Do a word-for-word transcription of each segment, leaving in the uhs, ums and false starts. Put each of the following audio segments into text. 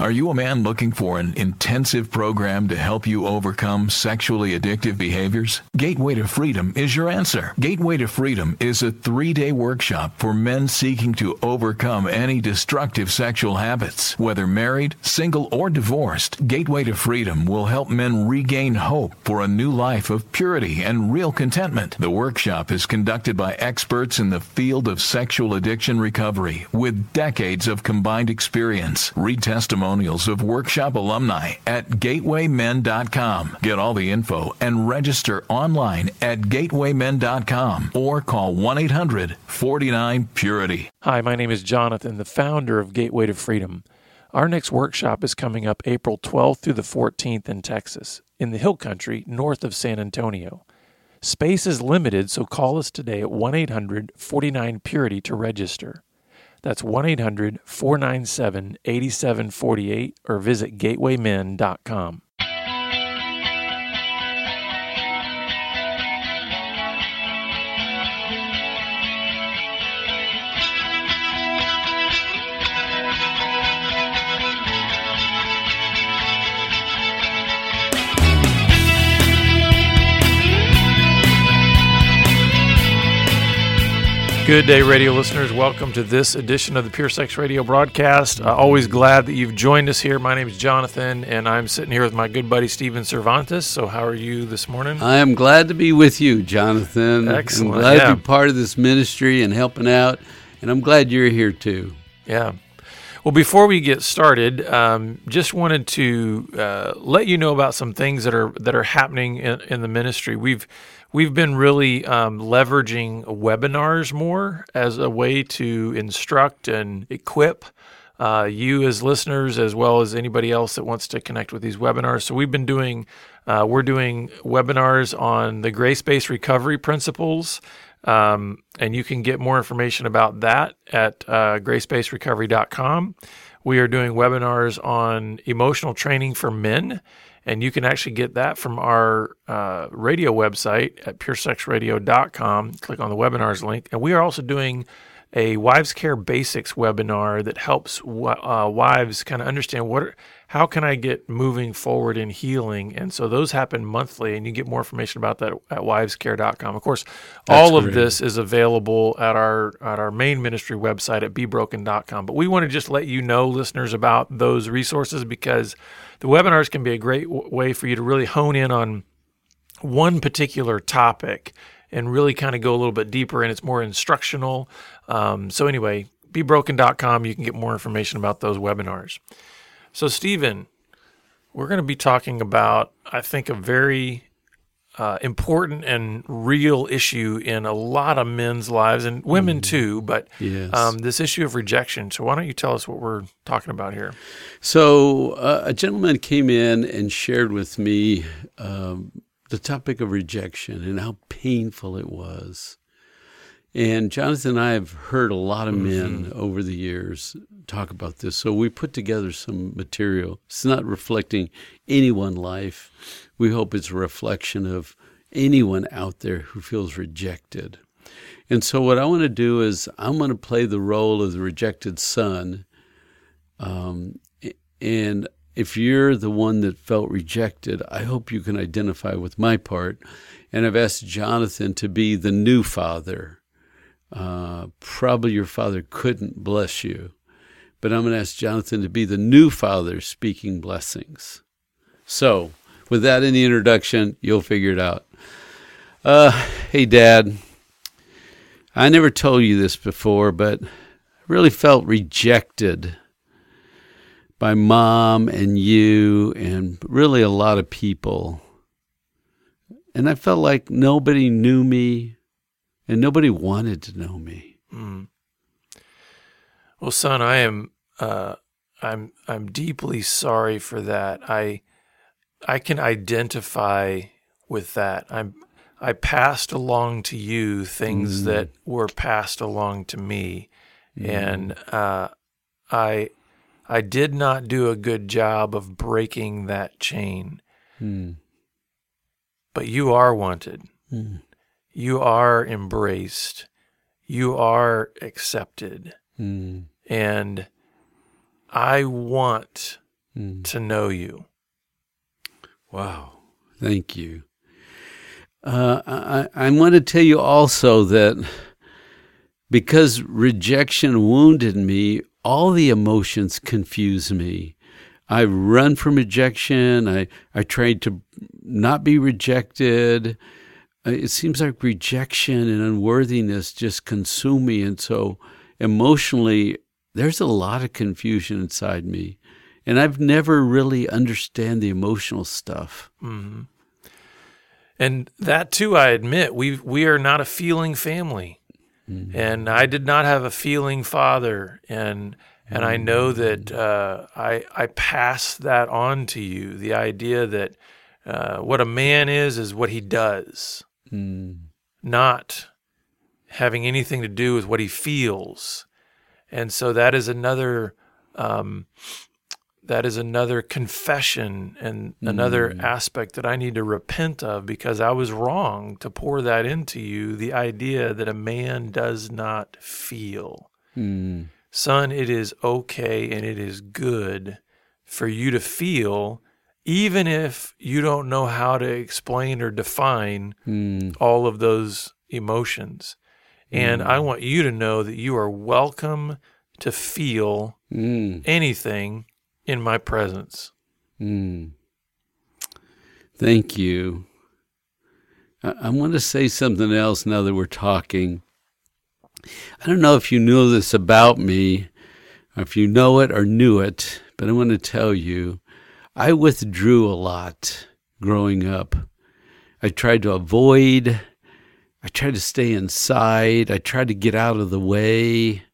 Are you a man looking for an intensive program to help you overcome sexually addictive behaviors? Gateway to Freedom is your answer. Gateway to Freedom is a three-day workshop for men seeking to overcome any destructive sexual habits. Whether married, single, or divorced, Gateway to Freedom will help men regain hope for a new life of purity and real contentment. The workshop is conducted by experts in the field of sexual addiction recovery with decades of combined experience. Read testimonials of workshop alumni at gateway men dot com. Get all the info and register online at gateway men dot com or call one eight hundred, four nine, purity. Hi, my name is Jonathan, the founder of Gateway to Freedom. Our next workshop is coming up April twelfth through the fourteenth in Texas, in the Hill Country, north of San Antonio. Space is limited, so call us today at one eight hundred, four nine, purity to register. That's one eight hundred, four nine seven, eight seven four eight or visit gateway men dot com. Good day, radio listeners. Welcome to this edition of the Pure Sex Radio broadcast. Uh, always glad that you've joined us here. My name is Jonathan, and I'm sitting here with my good buddy, Steven Cervantes. So how are you this morning? I am glad to be with you, Jonathan. Excellent. I'm glad yeah. to be part of this ministry and helping out, and I'm glad you're here too. Yeah. Well, before we get started, um, just wanted to uh, let you know about some things that are that are happening in, in the ministry. We've We've been really um, leveraging webinars more as a way to instruct and equip uh, you as listeners, as well as anybody else that wants to connect with these webinars. So we've been doing, uh, we're doing webinars on the grace-based recovery principles, um, and you can get more information about that at uh, grace based recovery dot com. We are doing webinars on emotional training for men. And you can actually get that from our uh, radio website at pure sex radio dot com. Click on the webinars link. And we are also doing a Wives Care Basics webinar that helps uh, wives kind of understand what, are, how can I get moving forward in healing. And so those happen monthly, and you get more information about that at wives care dot com. Of course, That's all of great. this is available at our at our main ministry website at be broken dot com. But we want to just let you know, listeners, about those resources, because the webinars can be a great w- way for you to really hone in on one particular topic and really kind of go a little bit deeper, and it's more instructional. Um, so anyway, be broken dot com, you can get more information about those webinars. So Steven, we're going to be talking about, I think, a very uh, important and real issue in a lot of men's lives, and women mm. too, but yes. um, this issue of rejection. So why don't you tell us what we're talking about here? So uh, a gentleman came in and shared with me um, the topic of rejection and how painful it was. And Jonathan and I have heard a lot of men mm-hmm. over the years talk about this. So we put together some material. It's not reflecting any one life. We hope it's a reflection of anyone out there who feels rejected. And so what I want to do is I'm going to play the role of the rejected son. Um, and if you're the one that felt rejected, I hope you can identify with my part. And I've asked Jonathan to be the new father. Uh, probably your father couldn't bless you, but I'm going to ask Jonathan to be the new father speaking blessings. So with that in the introduction, you'll figure it out. Uh, hey, Dad, I never told you this before, but I really felt rejected by Mom and you and really a lot of people. And I felt like nobody knew me and nobody wanted to know me. Mm. Well, son, I am uh, I'm I'm deeply sorry for that. I I can identify with that. I'm I passed along to you things mm. that were passed along to me, mm. and uh, I I did not do a good job of breaking that chain. Mm. But you are wanted. Mm. You are embraced. You are accepted. Mm. And I want mm. to know you. Wow. Thank you. Uh, I, I want to tell you also that because rejection wounded me, all the emotions confuse me. I run from rejection. I, I tried to not be rejected. It seems like rejection and unworthiness just consume me. And so emotionally, there's a lot of confusion inside me. And I've never really understand the emotional stuff. Mm-hmm. And that too, I admit, we we are not a feeling family. Mm-hmm. And I did not have a feeling father. And and I know that uh, I I pass that on to you. The idea that uh, what a man is is what he does, mm. not having anything to do with what he feels. And so that is another um, that is another confession and mm. another aspect that I need to repent of, because I was wrong to pour that into you. The idea that a man does not feel. Mm. Son, it is okay and it is good for you to feel, even if you don't know how to explain or define mm. all of those emotions. And mm. I want you to know that you are welcome to feel mm. anything in my presence. Mm. Thank you. I, I want to say something else now that we're talking. I don't know if you knew this about me, or if you know it or knew it, but I want to tell you, I withdrew a lot growing up. I tried to avoid, I tried to stay inside, I tried to get out of the way.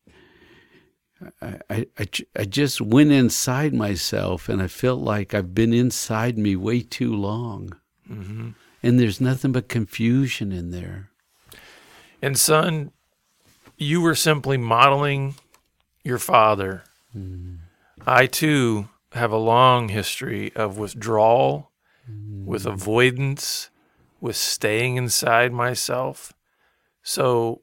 I, I, I, I just went inside myself, and I felt like I've been inside me way too long. Mm-hmm. And there's nothing but confusion in there. And son, you were simply modeling your father. Mm. I, too, have a long history of withdrawal, mm. with avoidance, with staying inside myself. So,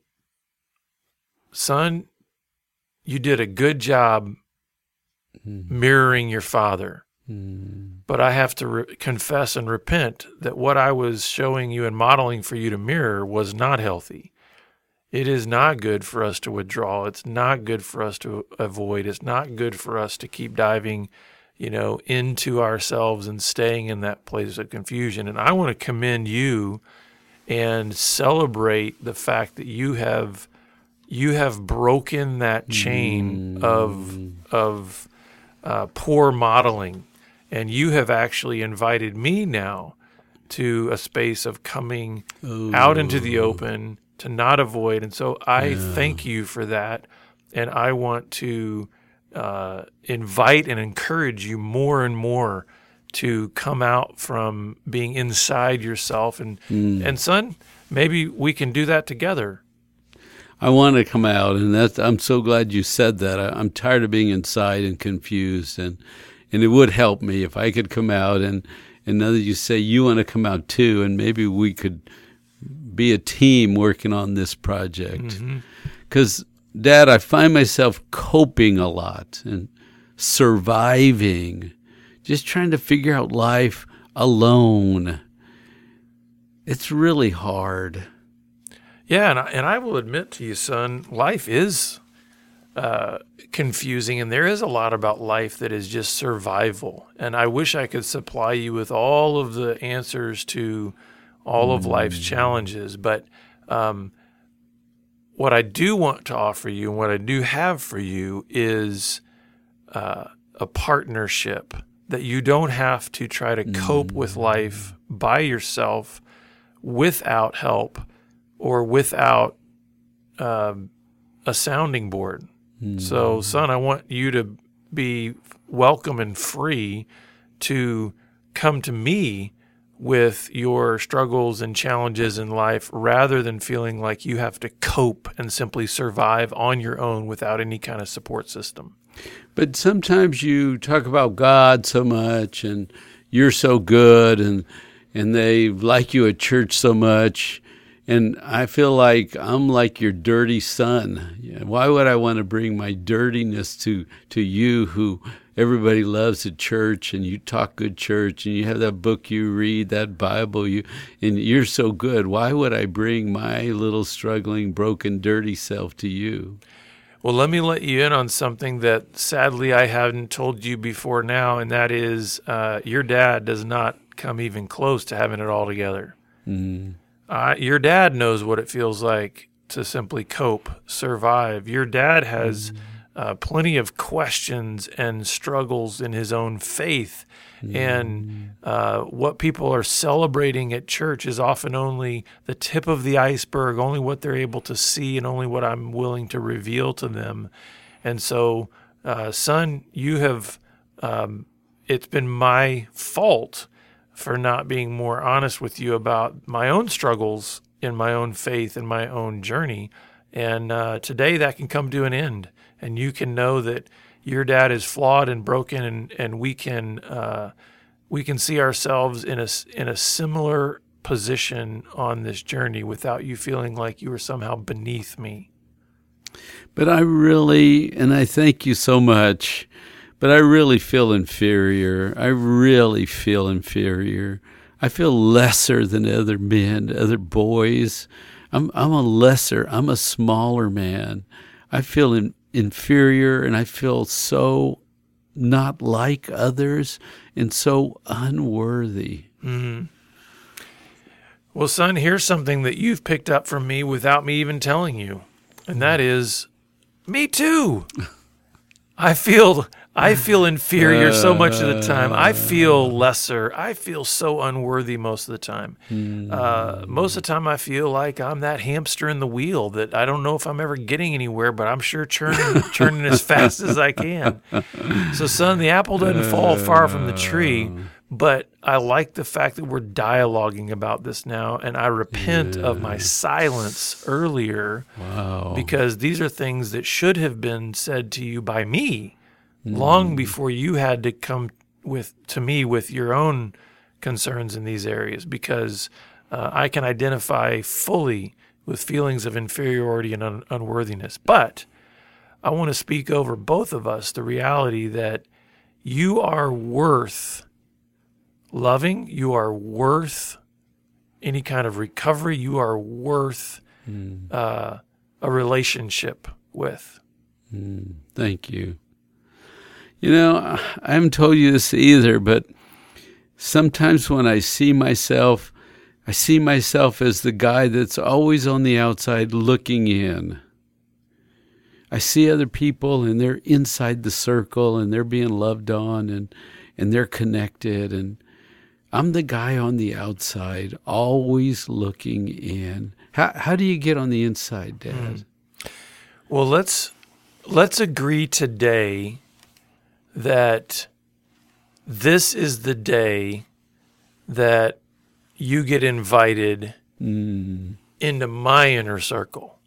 son, you did a good job mm. mirroring your father. Mm. But I have to re- confess and repent that what I was showing you and modeling for you to mirror was not healthy. It is not good for us to withdraw. It's not good for us to avoid. It's not good for us to keep diving, you know, into ourselves and staying in that place of confusion. And I want to commend you and celebrate the fact that you have you have broken that chain mm. of of uh, poor modeling, and you have actually invited me now to a space of coming Ooh. out into the open, to not avoid. And so I yeah. thank you for that. And I want to uh, invite and encourage you more and more to come out from being inside yourself. And, mm. and son, maybe we can do that together. I want to come out, and that's, I'm so glad you said that. I, I'm tired of being inside and confused, and, and it would help me if I could come out. And, and now that you say you want to come out too, and maybe we could be a team working on this project. Because, mm-hmm. Dad, I find myself coping a lot and surviving, just trying to figure out life alone. It's really hard. Yeah, and I, and I will admit to you, son, life is uh, confusing, and there is a lot about life that is just survival. And I wish I could supply you with all of the answers to all of life's challenges. But um, what I do want to offer you and what I do have for you is uh, a partnership, that you don't have to try to cope with life by yourself without help or without uh, a sounding board. Mm. So, son, I want you to be welcome and free to come to me with your struggles and challenges in life, rather than feeling like you have to cope and simply survive on your own without any kind of support system. But sometimes you talk about God so much, and you're so good, and and they like you at church so much, and I feel like I'm like your dirty son. Why would I want to bring my dirtiness to, to you, who everybody loves at church, and you talk good church, and you have that book you read, that Bible, you, and you're so good. Why would I bring my little struggling, broken, dirty self to you? Well, let me let you in on something that sadly I haven't told you before now, and that is uh, your dad does not come even close to having it all together. Mm. Uh, your dad knows what it feels like to simply cope, survive. Your dad has mm. uh, plenty of questions and struggles in his own faith. Mm. And uh, what people are celebrating at church is often only the tip of the iceberg, only what they're able to see and only what I'm willing to reveal to them. And so, uh, son, you have, um, it's been my fault for not being more honest with you about my own struggles in my own faith and my own journey. And uh, today that can come to an end, and you can know that your dad is flawed and broken, and, and we can uh, we can see ourselves in a, in a similar position on this journey without you feeling like you were somehow beneath me. But I really, and I thank you so much, but I really feel inferior. I really feel inferior. I feel lesser than other men, other boys. I'm I'm a lesser, I'm a smaller man. I feel in, inferior, and I feel so not like others and so unworthy. Mm-hmm. Well, son, here's something that you've picked up from me without me even telling you, and that is, me too. I feel I feel inferior so much of the time. I feel lesser. I feel so unworthy most of the time. Uh, most of the time I feel like I'm that hamster in the wheel that I don't know if I'm ever getting anywhere, but I'm sure churning, churning as fast as I can. So, son, the apple doesn't fall far from the tree, but I like the fact that we're dialoguing about this now, and I repent yeah. of my silence earlier wow. because these are things that should have been said to you by me long before you had to come with to me with your own concerns in these areas, because uh, I can identify fully with feelings of inferiority and un- unworthiness. But I want to speak over both of us the reality that you are worth loving, you are worth any kind of recovery, you are worth mm. uh, a relationship with. Mm. Thank you. You know, I haven't told you this either, but sometimes when I see myself, I see myself as the guy that's always on the outside looking in. I see other people, and they're inside the circle, and they're being loved on, and, and they're connected, and I'm the guy on the outside, always looking in. How how do you get on the inside, Dad? Mm. Well, let's let's agree today that this is the day that you get invited mm. into my inner circle.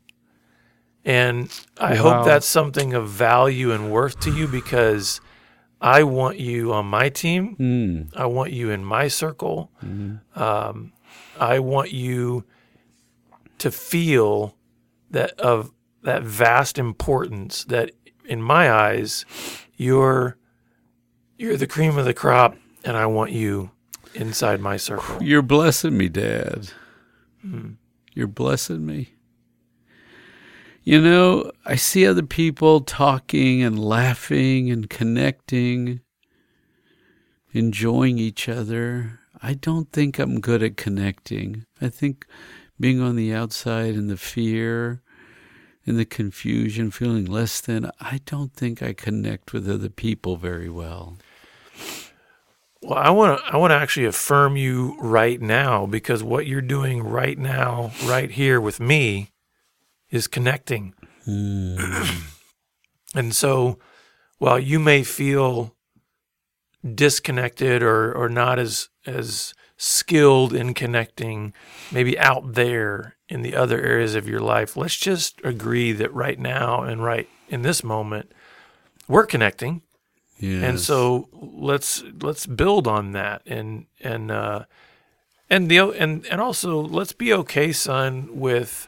And I wow. hope that's something of value and worth to you, because I want you on my team. Mm. I want you in my circle. Mm. Um, I want you to feel that of that vast importance that, in my eyes, you're you're the cream of the crop, and I want you inside my circle. You're blessing me, Dad. Mm. You're blessing me. You know, I see other people talking and laughing and connecting, enjoying each other. I don't think I'm good at connecting. I think being on the outside and the fear and the confusion, feeling less than, I don't think I connect with other people very well. Well, I want to I want to actually affirm you right now, because what you're doing right now, right here with me, is connecting. Mm. And so while you may feel disconnected or, or not as as skilled in connecting, maybe out there in the other areas of your life, let's just agree that right now and right in this moment, we're connecting. Yes. And so let's let's build on that, and and uh, and the and and also let's be okay, son, with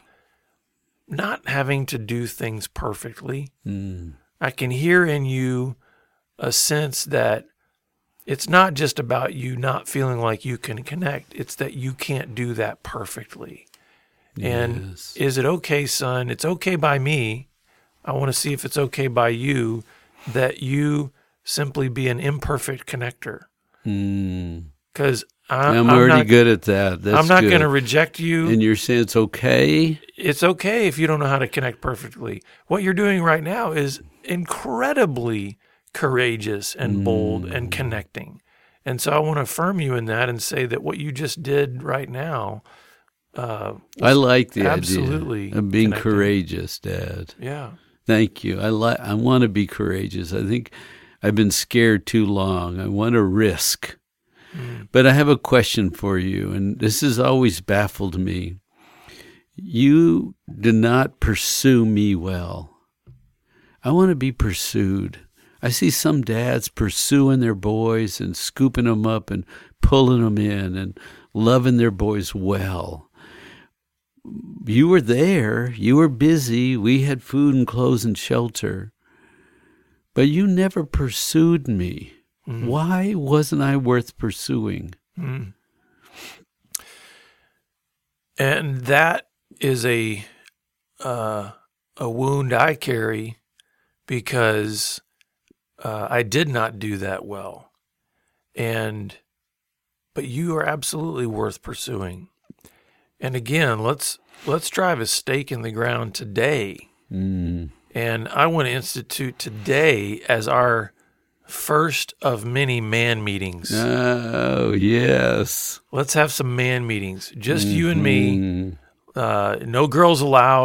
not having to do things perfectly. Mm. I can hear in you a sense that it's not just about you not feeling like you can connect. It's that you can't do that perfectly. And Yes. is it okay, son? It's okay by me. I want to see if it's okay by you that you simply be an imperfect connector. Because I'm, I'm I'm already not, good at that. That's I'm not good. going to reject you. And you're saying it's okay? It's okay if you don't know how to connect perfectly. What you're doing right now is incredibly courageous and bold Mm. and connecting. And so I want to affirm you in that and say that what you just did right now, uh, I like the absolutely idea of being connecting. courageous, Dad. Yeah. Thank you. I like. I want to be courageous. I think I've been scared too long. I want to risk. Mm. But I have a question for you, and this has always baffled me. You did not pursue me well. I want to be pursued. I see some dads pursuing their boys and scooping them up and pulling them in and loving their boys well. You were there. You were busy. We had food and clothes and shelter. But you never pursued me. Mm. Why wasn't I worth pursuing? Mm. And that is a uh, a wound I carry because uh, I did not do that well. And but you are absolutely worth pursuing. And again, let's let's drive a stake in the ground today. Mm. And I want to institute today as our first of many man meetings. Oh, yes. Let's have some man meetings. Just mm-hmm. you and me. Uh, no girls allowed.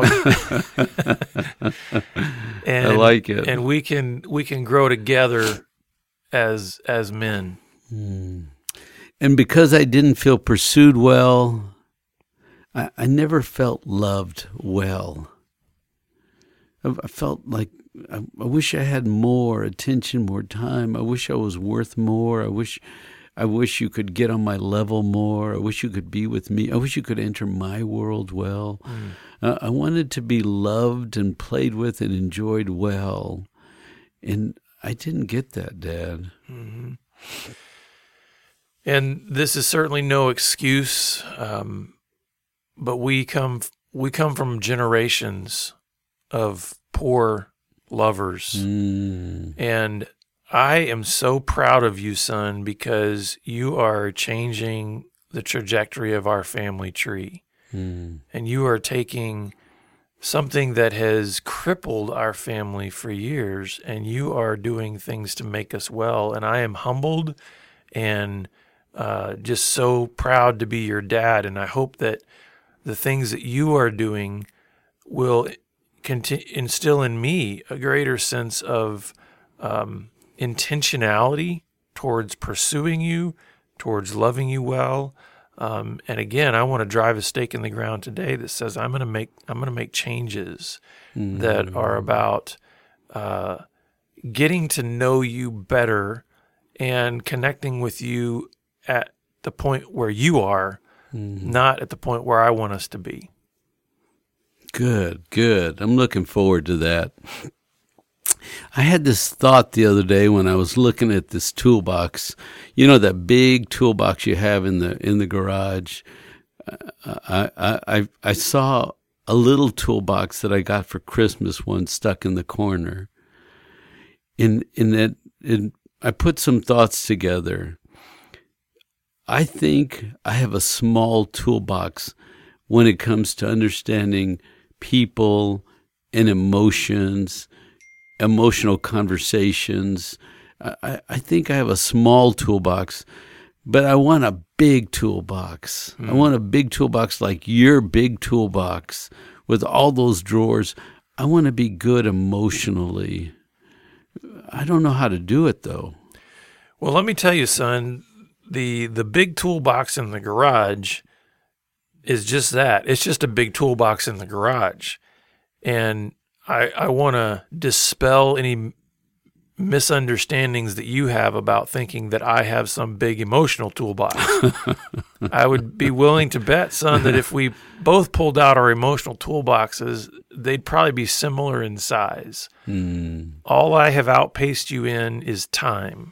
and, I like it. And we can we can grow together as as men. Mm. And because I didn't feel pursued well, I, I never felt loved well. I, I felt like I, I wish I had more attention, more time. I wish I was worth more. I wish I wish you could get on my level more. I wish you could be with me. I wish you could enter my world well. Mm. Uh, I wanted to be loved and played with and enjoyed well. And I didn't get that, Dad. Mm-hmm. And this is certainly no excuse, um, but we come we come from generations of poor lovers. Mm. And I am so proud of you, son, because you are changing the trajectory of our family tree. Mm. And you are taking something that has crippled our family for years, and you are doing things to make us well. And I am humbled and uh, just so proud to be your dad. And I hope that the things that you are doing will continue, instill in me a greater sense of um, intentionality towards pursuing you, towards loving you well. Um, and again, I want to drive a stake in the ground today that says I'm going to make I'm going to make changes mm. that are about uh, getting to know you better and connecting with you at the point where you are, mm. not at the point where I want us to be. Good, good. I'm looking forward to that. I had this thought the other day when I was looking at this toolbox. You know, that big toolbox you have in the in the garage. I I I, I saw a little toolbox that I got for Christmas once stuck in the corner. In in that, in, I put some thoughts together. I think I have a small toolbox when it comes to understanding people and emotions, emotional conversations. I, I think I have a small toolbox, but I want a big toolbox. Mm. I want a big toolbox like your big toolbox with all those drawers. I want to be good emotionally. I don't know how to do it, though. Well, let me tell you, son, the the big toolbox in the garage is just that. It's just a big toolbox in the garage. And I I want to dispel any misunderstandings that you have about thinking that I have some big emotional toolbox. I would be willing to bet, son, that if we both pulled out our emotional toolboxes, they'd probably be similar in size. Mm. All I have outpaced you in is time.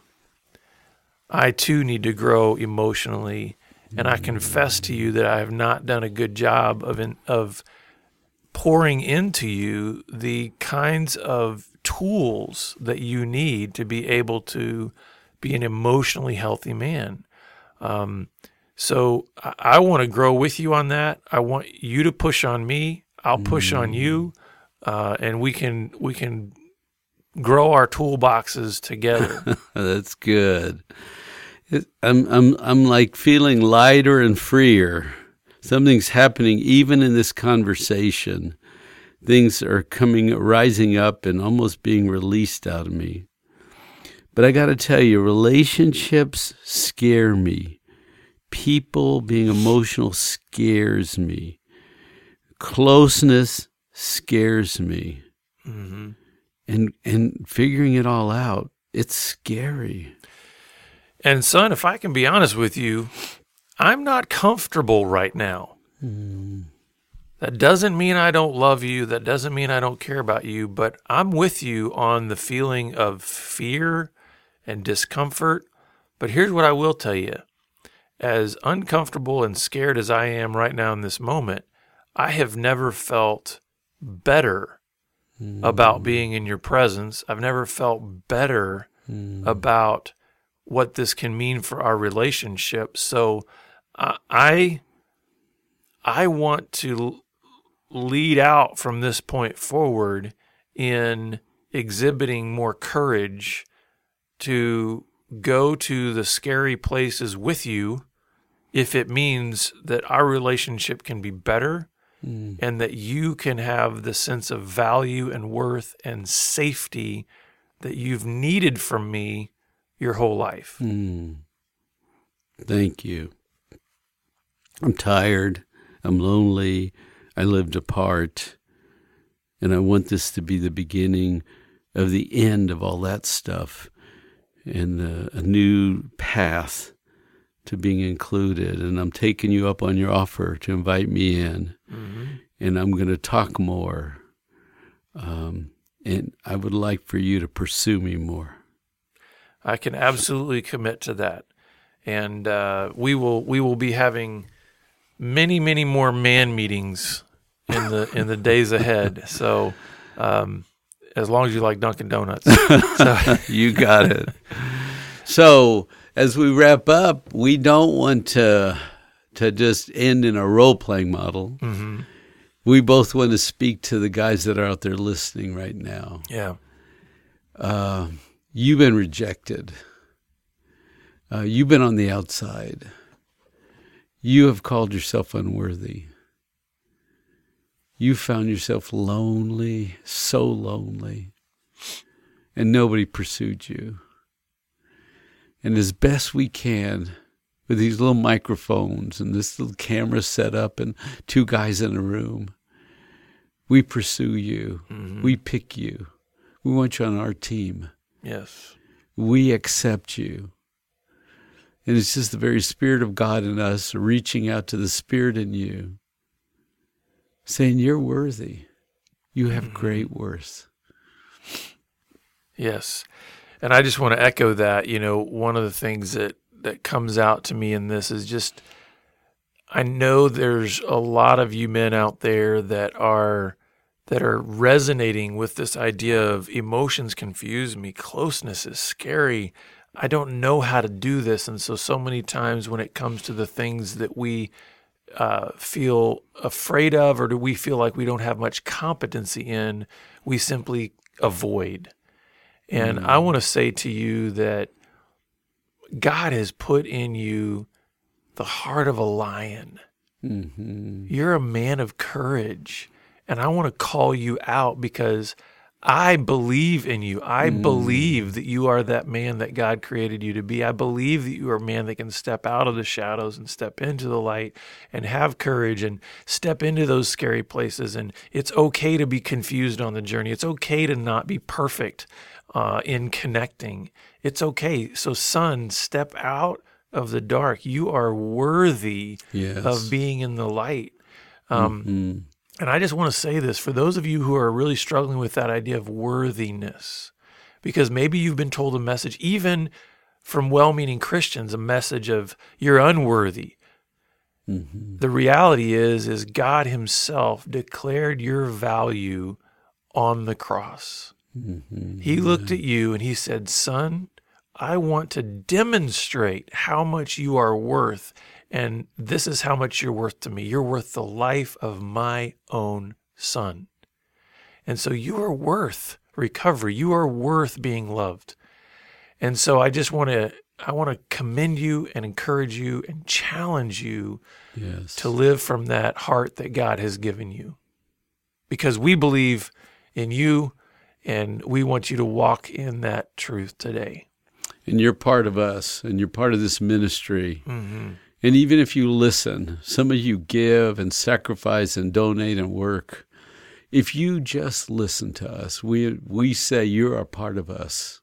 I too need to grow emotionally, and I confess to you that I have not done a good job of in, of pouring into you the kinds of tools that you need to be able to be an emotionally healthy man. Um, so I, I want to grow with you on that. I want you to push on me. I'll push mm. on you, uh, and we can we can grow our toolboxes together. That's good. It, I'm I'm I'm like feeling lighter and freer. Something's happening even in this conversation. Things are coming, rising up and almost being released out of me. But I got to tell you, relationships scare me. People being emotional scares me. Closeness scares me. Mm-hmm. And and figuring it all out, it's scary. And son, if I can be honest with you, I'm not comfortable right now. Mm. That doesn't mean I don't love you. That doesn't mean I don't care about you. But I'm with you on the feeling of fear and discomfort. But here's what I will tell you. As uncomfortable and scared as I am right now in this moment, I have never felt better mm. about being in your presence. I've never felt better mm. about what this can mean for our relationship. So uh, I, I want to lead out from this point forward in exhibiting more courage to go to the scary places with you if it means that our relationship can be better mm. and that you can have the sense of value and worth and safety that you've needed from me your whole life. Mm. Thank you. I'm tired. I'm lonely. I lived apart. And I want this to be the beginning of the end of all that stuff and uh, a new path to being included. And I'm taking you up on your offer to invite me in. Mm-hmm. And I'm going to talk more. Um, and I would like for you to pursue me more. I can absolutely commit to that. And uh, we will we will be having many, many more man meetings in the in the days ahead. So um, as long as you like Dunkin' Donuts. So. You got it. So as we wrap up, we don't want to to just end in a role-playing model. Mm-hmm. We both want to speak to the guys that are out there listening right now. Yeah. Uh, you've been rejected. Uh, you've been on the outside. You have called yourself unworthy. You found yourself lonely, so lonely, and nobody pursued you. And as best we can, with these little microphones and this little camera set up and two guys in a room, we pursue you. Mm-hmm. We pick you. We want you on our team. Yes. We accept you. And it's just the very Spirit of God in us reaching out to the Spirit in you, saying, you're worthy. You have mm-hmm. great worth. Yes. And I just want to echo that. You know, one of the things that, that comes out to me in this is just, I know there's a lot of you men out there that are that are resonating with this idea of emotions confuse me, closeness is scary, I don't know how to do this. And so, so many times when it comes to the things that we uh, feel afraid of, or do we feel like we don't have much competency in, we simply avoid. And mm. I want to say to you that God has put in you the heart of a lion. Mm-hmm. You're a man of courage. And I want to call you out because I believe in you. I Mm. believe that you are that man that God created you to be. I believe that you are a man that can step out of the shadows and step into the light and have courage and step into those scary places. And it's okay to be confused on the journey. It's okay to not be perfect uh, in connecting. It's okay. So, son, step out of the dark. You are worthy Yes. of being in the light. Um, Mm. And I just want to say this for those of you who are really struggling with that idea of worthiness, because maybe you've been told a message, even from well-meaning Christians, a message of you're unworthy. Mm-hmm. The reality is, is God himself declared your value on the cross. Mm-hmm. He looked at you and he said, son, I want to demonstrate how much you are worth. And this is how much you're worth to me. You're worth the life of my own son. And so you are worth recovery. You are worth being loved. And so I just want to, I want to commend you and encourage you and challenge you Yes. to live from that heart that God has given you. Because we believe in you and we want you to walk in that truth today. And you're part of us, and you're part of this ministry. Mm-hmm. And even if you listen, some of you give and sacrifice and donate and work. If you just listen to us, we we say you're a part of us.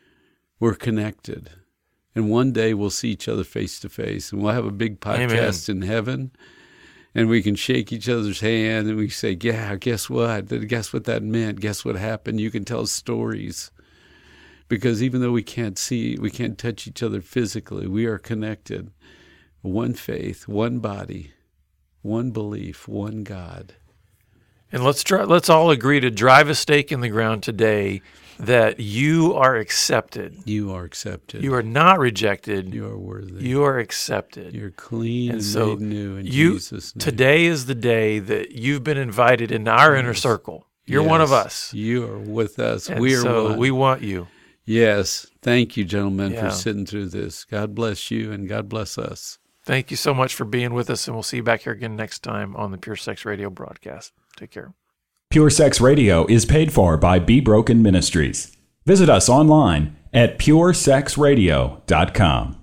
We're connected. And one day we'll see each other face to face, and we'll have a big podcast Amen. In heaven, and we can shake each other's hand, and we say, yeah, guess what? Guess what that meant? Guess what happened? You can tell stories. Because even though we can't see, we can't touch each other physically, we are connected. One faith, one body, one belief, one God. And let's try, let's all agree to drive a stake in the ground today that you are accepted. You are accepted. You are not rejected. You are worthy. You are accepted. You're clean and, and so made new in you, Jesus' name. Today is the day that you've been invited into our yes. inner circle. You're yes. one of us. You are with us. And we are so one. We want you. Yes. Thank you, gentlemen, yeah. for sitting through this. God bless you, and God bless us. Thank you so much for being with us, and we'll see you back here again next time on the Pure Sex Radio broadcast. Take care. Pure Sex Radio is paid for by Be Broken Ministries. Visit us online at pure sex radio dot com.